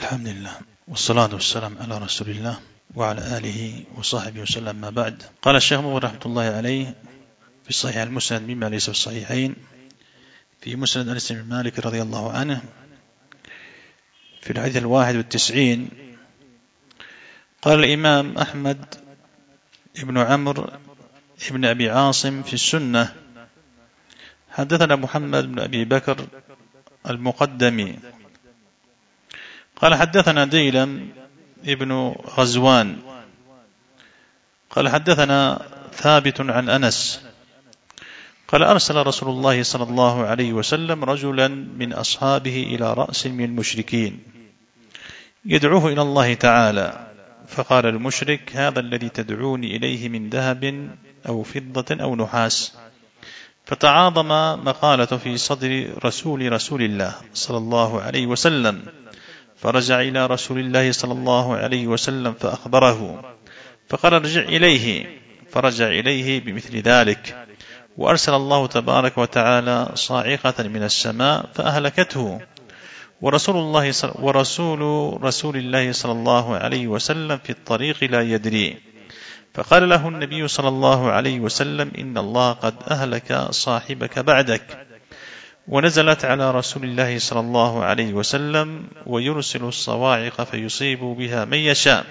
الحمد لله والصلاة والسلام على رسول الله وعلى آله وصحبه وسلم. ما بعد، قال الشيخ مغفر رحمة الله عليه في الصحيح المسند مما ليس في الصحيحين في مسند أنس بن مالك رضي الله عنه في الحديث 91، قال الإمام أحمد ابن عمرو ابن أبي عاصم في السنة: حدثنا محمد بن أبي بكر المقدمي قال حدثنا ديلم ابن غزوان قال حدثنا ثابت عن أنس قال أرسل رسول الله صلى الله عليه وسلم رجلا من أصحابه إلى رأس من المشركين يدعوه إلى الله تعالى، فقال المشرك: هذا الذي تدعوني إليه من ذهب أو فضة أو نحاس. فتعاظم مقالة في صدر رسول الله صلى الله عليه وسلم، فرجع إلى رسول الله صلى الله عليه وسلم فأخبره، فقال: ارجع إليه. فرجع إليه بمثل ذلك، وأرسل الله تبارك وتعالى صاعقة من السماء فأهلكته، ورسول الله صلى الله عليه وسلم في الطريق لا يدري، فقال له النبي صلى الله عليه وسلم: إن الله قد أهلك صاحبك بعدك. ونزلت على رسول الله صلى الله عليه وسلم: ويرسل الصواعق فيصيب بها من يشاء.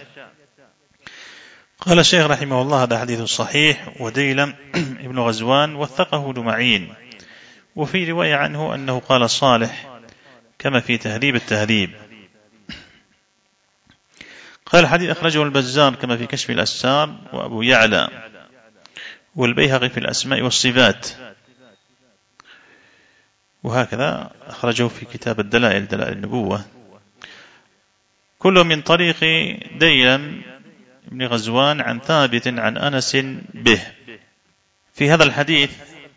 قال الشيخ رحمه الله: هذا حديث صحيح. وديلم ابن غزوان وثقه دمعين، وفي رواية عنه أنه قال صالح كما في تهذيب التهذيب. قال الحديث أخرجه البزار كما في كشف الأسرار وأبو يعلى والبيهقي في الأسماء والصفات، وهكذا أخرجه في كتاب الدلائل، دلائل النبوة، كله من طريق ديلم ابن غزوان عن ثابت عن أنس به. في هذا الحديث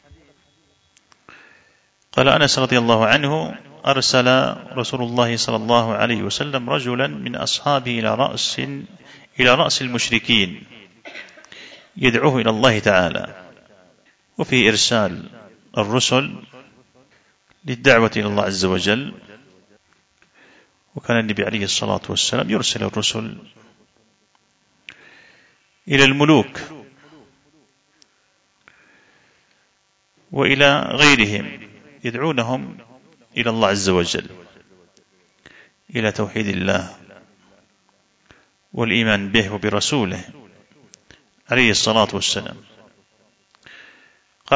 قال أنس رضي الله عنه: أرسل رسول الله صلى الله عليه وسلم رجلا من أصحابه إلى رأس المشركين يدعوه إلى الله تعالى. وفي إرسال الرسل للدعوة إلى الله عز وجل، وكان النبي عليه الصلاة والسلام يرسل الرسل إلى الملوك وإلى غيرهم يدعونهم إلى الله عز وجل، إلى توحيد الله والإيمان به وبرسوله عليه الصلاة والسلام. قال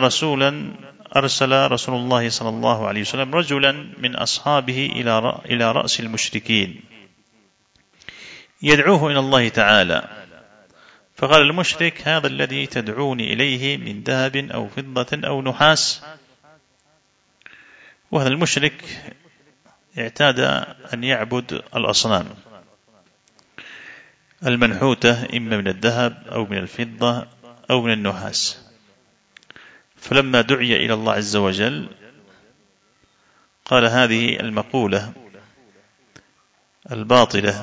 أرسل رسول الله صلى الله عليه وسلم رجلا من أصحابه إلى رأس المشركين يدعوه إلى الله تعالى، فقال المشرك: هذا الذي تدعوني إليه من ذهب أو فضة أو نحاس. وهذا المشرك اعتاد أن يعبد الأصنام المنحوتة، إما من الذهب أو من الفضة أو من النحاس. فلما دعي إلى الله عز وجل قال هذه المقولة الباطلة،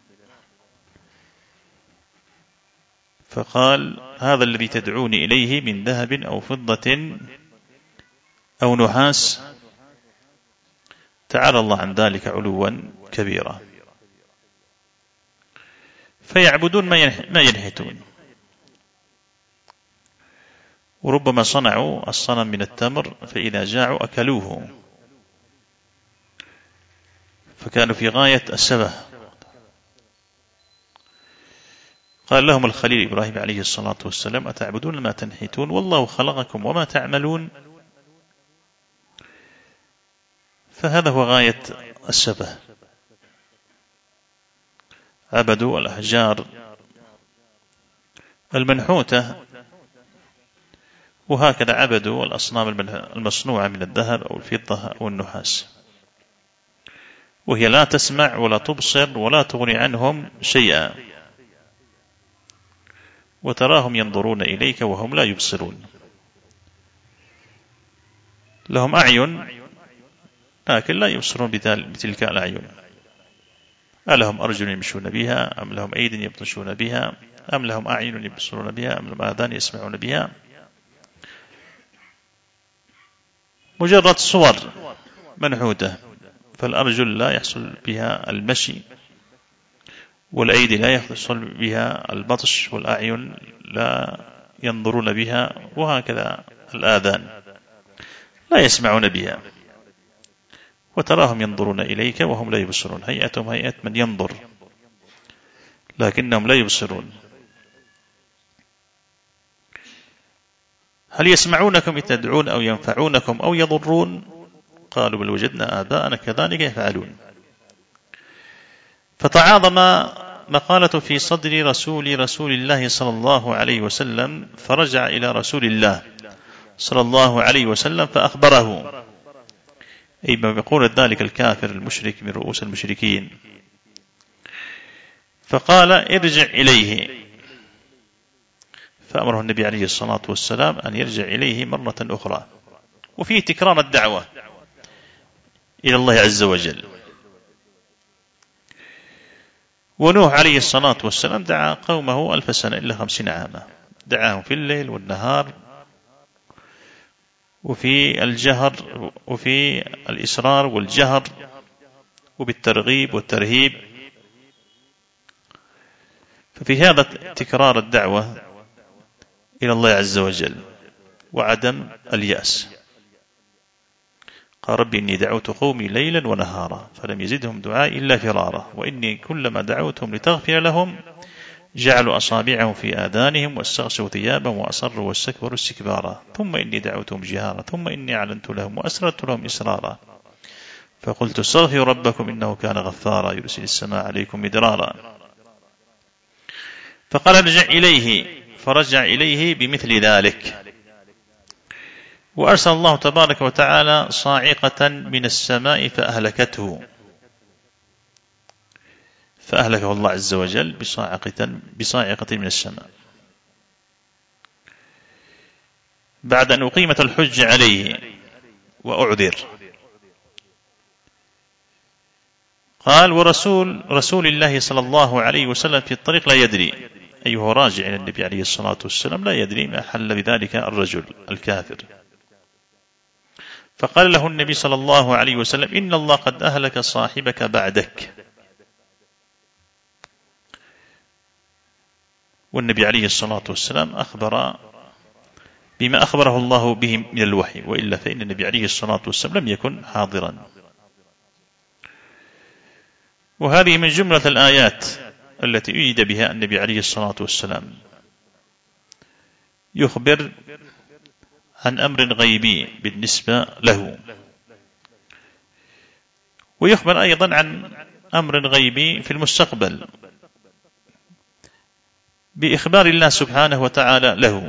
فقال: هذا الذي تدعوني إليه من ذهب أو فضة أو نحاس. تعالى الله عن ذلك علوا كبيرا. فيعبدون ما ينحتون، وربما صنعوا الصنم من التمر فإذا جاعوا أكلوه، فكانوا في غاية السبه. قال لهم الخليل إبراهيم عليه الصلاة والسلام: أتعبدون ما تنحتون والله خلقكم وما تعملون. فهذا هو غاية السبه. عبدوا الأحجار المنحوتة، وهكذا عبدوا الأصنام المصنوعة من الذهب أو الفضة أو النحاس، وهي لا تسمع ولا تبصر ولا تغني عنهم شيئا، وتراهم ينظرون إليك وهم لا يبصرون. لهم أعين لكن لا يبصرون بتلك الأعين. ألهم أرجل يمشون بها، أم لهم أيد يبطشون بها، أم لهم أعين يبصرون بها، أم لهم آذان يسمعون بها. مجرد صور منحوتة فالأرجل لا يحصل بها المشي، والأيدي لا يحصل بها البطش، والأعين لا ينظرون بها، وهكذا الآذان لا يسمعون بها، وتراهم ينظرون إليك وهم لا يبصرون، هيئتهم هيئة من ينظر لكنهم لا يبصرون. هل يسمعونكم إذ تدعون أو ينفعونكم أو يضرون؟ قالوا بل وجدنا آباءنا كذلك يفعلون. فتعاظم مقالة في صدر رسول الله صلى الله عليه وسلم، فرجع إلى رسول الله صلى الله عليه وسلم فأخبره، أي ما يقول ذلك الكافر المشرك من رؤوس المشركين، فقال ارجع إليه، فأمره النبي عليه الصلاة والسلام أن يرجع إليه مرة أخرى، وفيه تكرار الدعوة إلى الله عز وجل. ونوح عليه الصلاة والسلام دعا قومه 1000 سنة إلا 50 عاما، دعاهم في الليل والنهار، وفي الجهر وفي الإسرار والجهر، وبالترغيب والترهيب. ففي هذا تكرار الدعوة إلى الله عز وجل وعدم اليأس. قال ربي إني دعوت قومي ليلا ونهارا فلم يزدهم دعائي إلا فرارا، وإني كلما دعوتهم لتغفر لهم جعلوا أصابعهم في آذانهم واستغشوا ثيابهم وأصروا واستكبروا استكبارا، ثم إني دعوتهم جهارا ثم إني أعلنت لهم وأسررت لهم إسرارا، فقلت استغفروا ربكم إنه كان غفارا يرسل السماء عليكم مدرارا. فقال ارجع إليه، فرجع إليه بمثل ذلك. وأرسل الله تبارك وتعالى صاعقة من السماء فأهلكه الله عز وجل بصاعقة من السماء، بعد أن أقيمت الحج عليه وأعذر. قال رسول الله صلى الله عليه وسلم في الطريق لا يدري، أي هو راجع إلى النبي عليه الصلاة والسلام لا يدري ما حل بذلك الرجل الكافر. فقال له النبي صلى الله عليه وسلم إن الله قد أهلك صاحبك بعدك. والنبي عليه الصلاة والسلام أخبر بما أخبره الله به من الوحي، وإلا فإن النبي عليه الصلاة والسلام لم يكن حاضرا. وهذه من جملة الآيات التي أيد بها النبي عليه الصلاة والسلام، يخبر عن أمر غيبي بالنسبة له، ويخبر أيضا عن أمر غيبي في المستقبل بإخبار الله سبحانه وتعالى له،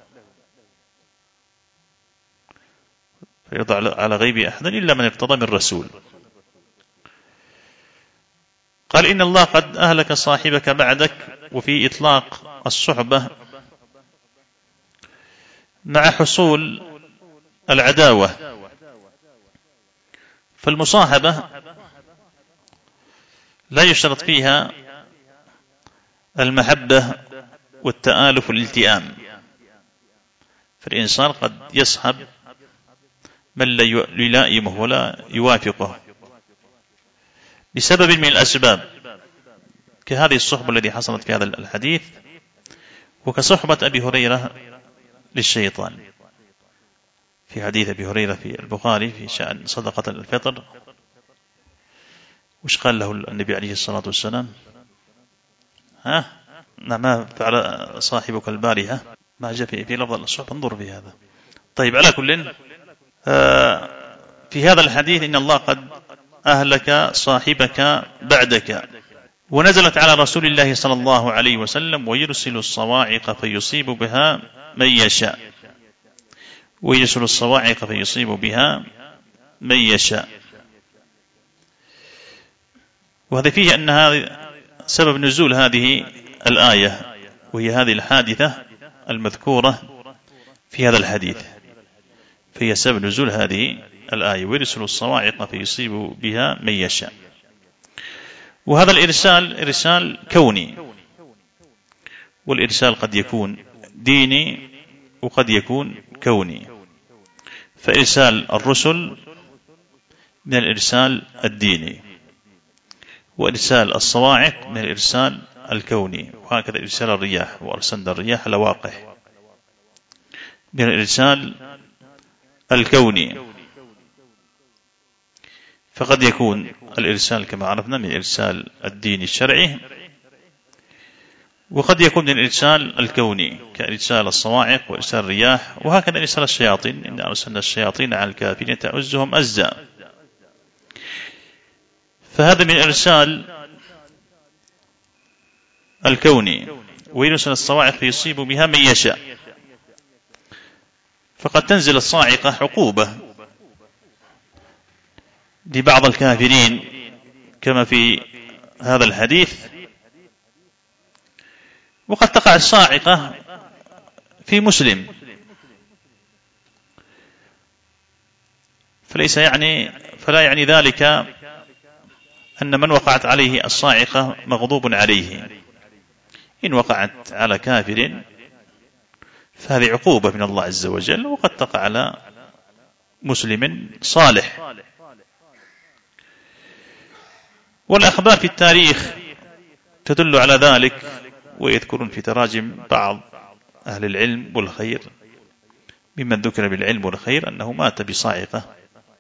فيضع على غيب أحد إلا من ارتضى من رسول. قال إن الله قد أهلك صاحبك بعدك، وفي إطلاق الصحبة مع حصول العداوة. فالمصاحبة لا يشترط فيها المحبة والتآلف والالتئام، فالإنسان قد يصحب من لا يلائمه ولا يوافقه بسبب من الأسباب، كهذه الصحبة التي حصلت في هذا الحديث، وكصحبة أبي هريرة للشيطان في حديث أبي هريرة في البخاري في شأن صدقة الفطر. وش قال له النبي عليه الصلاة والسلام؟ ما فعل صاحبك البارحة؟ ما جاء في لفظ الصحبة، انظر في هذا. طيب، على كل في هذا الحديث إن الله قد أهلك صاحبك بعدك، ونزلت على رسول الله صلى الله عليه وسلم ويرسل الصواعق فيصيب بها من يشاء، ويرسل الصواعق فيصيب بها من يشاء. وهذا فيه أن هذا سبب نزول هذه الآية، وهي هذه الحادثة المذكورة في هذا الحديث، فهي سبب نزول هذه الآية ويرسل الصواعق فيصيب بها من يشاء. وهذا الإرسال إرسال كوني، والإرسال قد يكون ديني وقد يكون كوني. فإرسال الرسل من الإرسال الديني، وإرسال الصواعق من الإرسال الكوني، وهكذا إرسال الرياح، وأرسلنا الرياح لواقح من الإرسال الكوني. فقد يكون الإرسال كما عرفنا من الإرسال الديني الشرعي، وقد يكون من الإرسال الكوني كإرسال الصواعق وإرسال الرياح، وهكذا إرسال الشياطين، إن أرسلنا الشياطين على الكافرين تؤزهم أزا. فهذا من الإرسال الكوني. ويرسل الصواعق فيصيب بها من يشاء، فقد تنزل الصاعقة عقوبة لبعض الكافرين كما في هذا الحديث، وقد تقع الصاعقة في مسلم، فلا يعني ذلك أن من وقعت عليه الصاعقة مغضوب عليه. إن وقعت على كافر فهذه عقوبة من الله عز وجل، وقد تقع على مسلم صالح. والأخبار في التاريخ تدل على ذلك، ويذكرون في تراجم بعض أهل العلم والخير ممن ذكر بالعلم والخير أنه مات بصاعقة،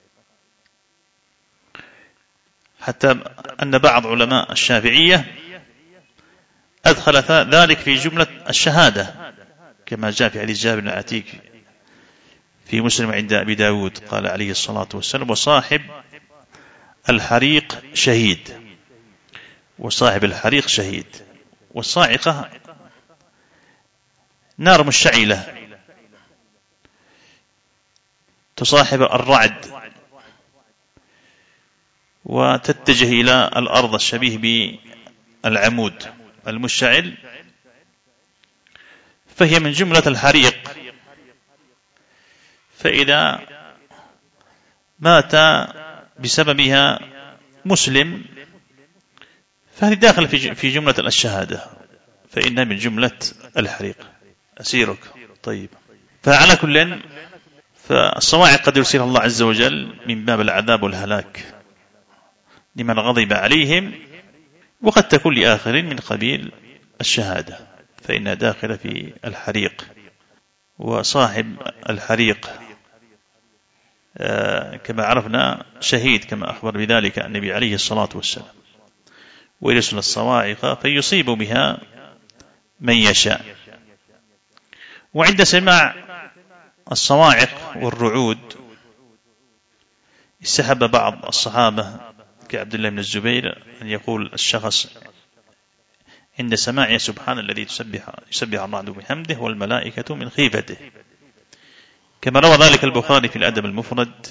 حتى أن بعض علماء الشافعية أدخل ذلك في جملة الشهادة، كما جاء في حديث جابر بن عتيق في مسلم عند أبي داود قال عليه الصلاة والسلام: وصاحب الحريق شهيد. وصاحب الحريق شهيد. والصاعقة نار مشتعلة تصاحب الرعد وتتجه إلى الأرض الشبيه بالعمود المشتعل، فهي من جملة الحريق. فإذا مات بسببها مسلم فهذه داخل في جملة الشهادة، فإنها من جملة الحريق. أسيرك طيب. فعلى كل، فالصواعق قد يرسلها الله عز وجل من باب العذاب والهلاك لمن غضب عليهم، وقد تكون لآخرين من قبيل الشهادة، فإنها داخلة في الحريق. وصاحب الحريق كما عرفنا شهيد، كما أخبر بذلك النبي عليه الصلاة والسلام. ويرسل الصواعق فيصيب بها من يشاء. وعند سماع الصواعق والرعود استحب بعض الصحابة كعبد الله بن الزبير أن يقول الشخص عند سماع: سبحان الذي يسبح الرعد بحمده والملائكة من خيفته، كما روى ذلك البخاري في الأدب المفرد،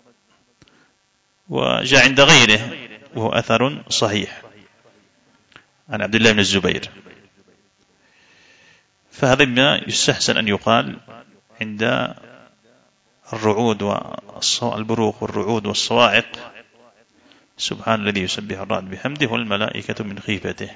وجاء عند غيره وهو أثر صحيح عن عبد الله بن الزبير. فهذا ما يستحسن أن يقال عند الرعود والبروق والرعود والصواعق: سبحان الذي يسبح الرعد بحمده والملائكة من خيفته.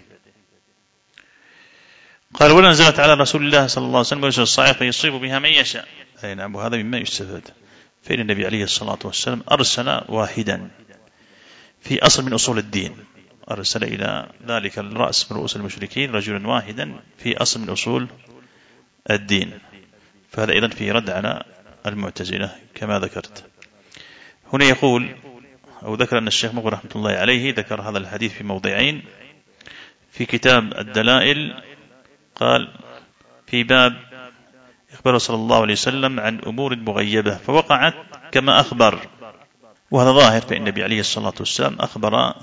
قال: ولا نزلت على رسول الله صلى الله عليه وسلم ويرسل الصاعقة فيصيب بها من يشاء. أي نعم. وهذا مما يستفاد، فإن النبي عليه الصلاة والسلام أرسل واحدا في أصل من أصول الدين، أرسل إلى ذلك الرأس من رؤوس المشركين رجلا واحدا في أصل من أصول الدين. فهذا أيضا في رد على المعتزلة كما ذكرت. هنا يقول أو ذكر أن الشيخ مقبل رحمة الله عليه ذكر هذا الحديث في موضعين في كتاب الدلائل. قال: في باب إخبار صلى الله عليه وسلم عن أمور مغيبة فوقعت كما أخبر، وهذا ظاهر، فإن النبي عليه الصلاة والسلام أخبر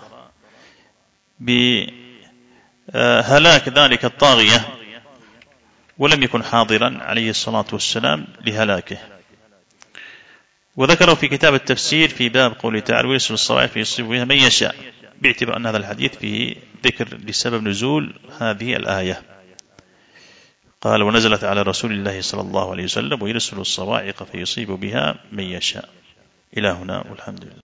بهلاك ذلك الطاغية ولم يكن حاضرا عليه الصلاة والسلام لهلاكه. وذكره في كتاب التفسير في باب قوله تعالى: ويرسل الصواعق فيصيب بها من يشاء، باعتبار أن هذا الحديث فيه ذكر لسبب نزول هذه الآية. قال: ونزلت على رسول الله صلى الله عليه وسلم ويرسل الصواعق فيصيب بها من يشاء. إلى هنا والحمد لله.